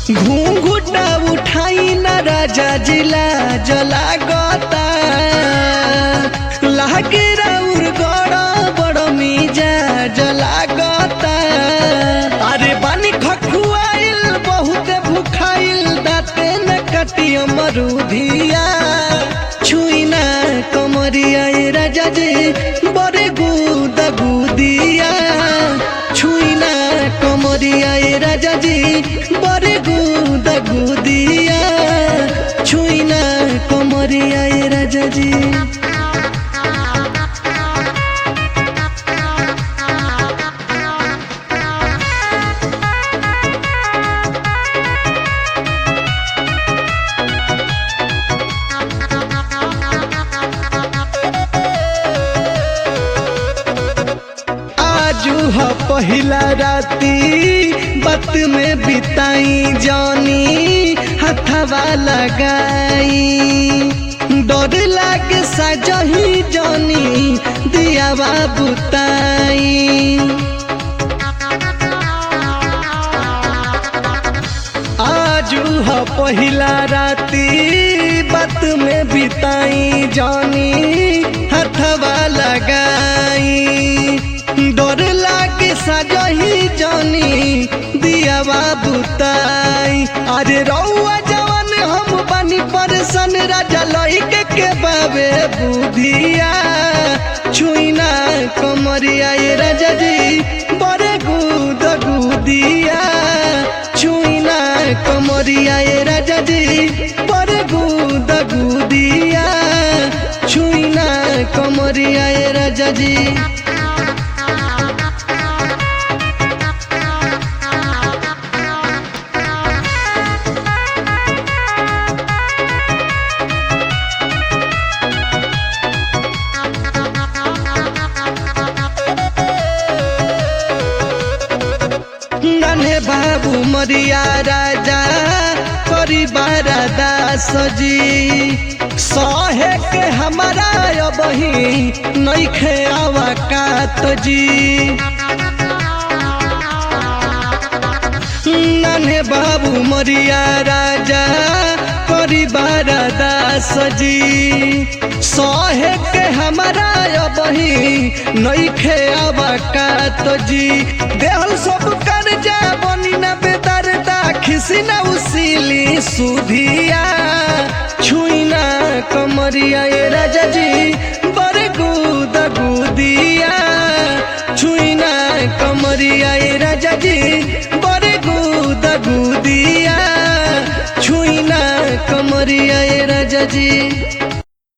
घूंघुटा उठाई न राजा जिला जला गता लागे राउर गड़ा बड़ मीजा जला गता। अरे बानी खखुआइल बहुत भूखाइल दाते न कटिया मरुधिया छुईना कमरिया राजा जी बड़े गुदा गुदिया छुईना कमरिया राजा जी बड़े गुदा गुदिया छुईना कमरिया राजा जी। पहिला राती बात में बिताई जानी हथवा लगाई डर लागे सजही जानी दियावा बुताई। आजू ह पहिला राती बात में बिताई जानी हथवा लगाई डर लागे सजही जानी दियावा बुताई। अरे रउआ जवान हम बानी परसन राजा लइके के बाबे बुधिया छुईना कमरिया राजा जी बड़े गुद गुदिया छुईना कमरिया राजा जी बड़े गुद गुदिया छुईना कमरिया राजा जी। नन्हे बाबू मरिया राजा परिवार दास जी सहे के हमारा अबही नइखे आवकात जी। नन्हे बाबू मरिया राजा परिवार दास जी सहे के हमारा अबही नइखे आवकात जी। देहल सब कर जा बनी न बेदरदा खिसी न उसीली सुधिया छुईना कमरिया राजा जी बड़े गुदा गुदिया